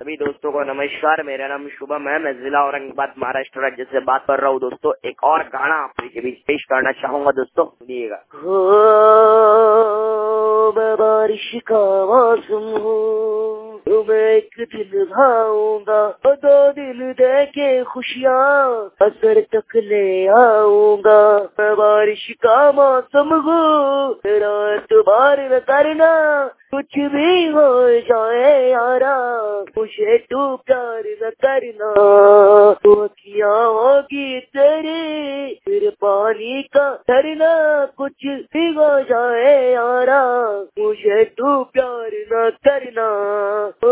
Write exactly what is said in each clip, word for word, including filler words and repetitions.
सभी दोस्तों को नमस्कार। मेरा नाम शुभम है। मैं जिला औरंगाबाद महाराष्ट्र राज्य से बात कर रहा हूँ। दोस्तों एक और गाना आपके बीच पेश करना चाहूंगा। दोस्तों सुनिएगा। हो मैं बारिश का मौसम हूँ, तुम्हें एक दिल भाऊंगा, दो दिल दे के खुशियाँ असर तक ले आऊंगा। मैं बारिश का मौसम हूँ, तेरा एतबार न करना, कुछ भी हो जाए यारा, मुझे तू प्यार न करना। तू अखियाँ होगी तेरी, फिर पानी का धरना, कुछ भी हो जाए यारा, मुझे तू प्यार न करना। ओ,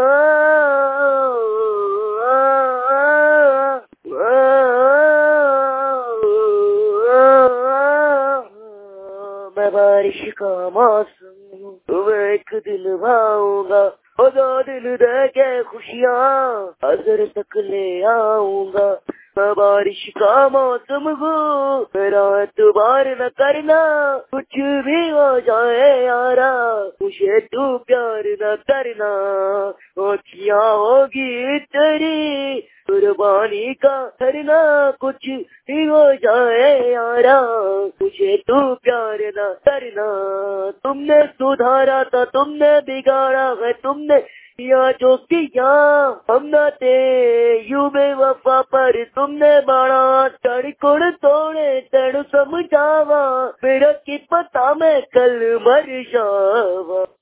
मैं बारिश का मौसम तुम्हें एक दिल भाऊंगा, और दो दिल दे के खुशियाँ असर तक ले आऊंगा। मैं बारिश का मौसम हूँ, मेरा एतबार न करना, कुछ भी हो जाए यारा, मुझे तू प्यार न करना। अखियाँ होगी तेरी, कुर्बानी का धरना, कुछ ही हो जाए यारा, मुझे तू प्यार न करना। तुमने सुधारा था, तुमने बिगाड़ा है, तुमने किया जो किया, हम न थे यूं बेवफा पर तुमने बड़ा तड़कोड़ तोड़े तेनु समझावा, मेरा की पता मैं कल मर जावा।